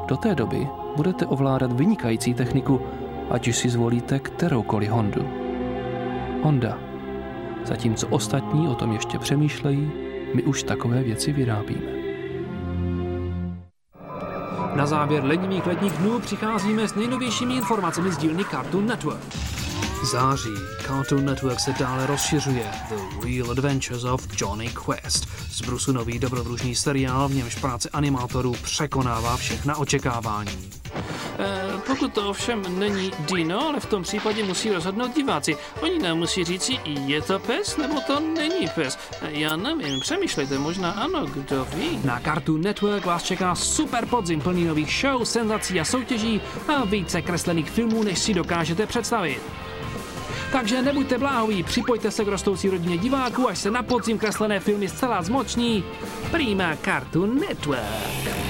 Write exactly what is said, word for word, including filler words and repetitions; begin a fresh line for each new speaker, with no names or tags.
Do té doby budete ovládat vynikající techniku, ať už si zvolíte kteroukoliv Hondu. Honda. Zatímco ostatní o tom ještě přemýšlejí, my už takové věci vyrábíme.
Na závěr ledních letních dnů přicházíme s nejnovějšími informacemi z dílny Cartoon Network. Září. Cartoon Network se dále rozšiřuje. The Real Adventures of Johnny Quest. Z brusu nový dobrodružný seriál, v němž práce animátorů překonává všechna očekávání.
E, pokud to ovšem není Dino, ale v tom případě musí rozhodnout diváci. Oni nám musí říci, je to pes, nebo to není pes. Já nevím, přemýšlejte, možná ano, kdo ví.
Na Cartoon Network vás čeká super podzim plný nových show, senzací a soutěží a více kreslených filmů, než si dokážete představit. Takže nebuďte bláhoví, připojte se k rostoucí rodině diváků, až se na podzim kreslené filmy zcela zmoční. Prima Cartoon Network.